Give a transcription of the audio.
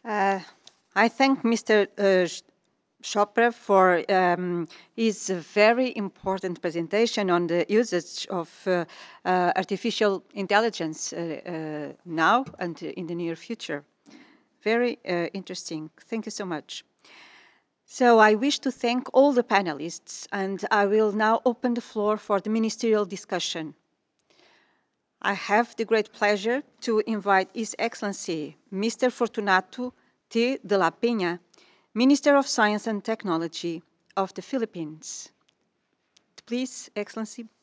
Uh, I thank Mr. Chopra for his very important presentation on the usage of artificial intelligence now and in the near future. Very interesting. Thank you so much. So I wish to thank all the panelists, and I will now open the floor for the ministerial discussion. I have the great pleasure to invite His Excellency Mr. Fortunato T. de la Peña, Minister of Science and Technology of the Philippines. Please, Excellency.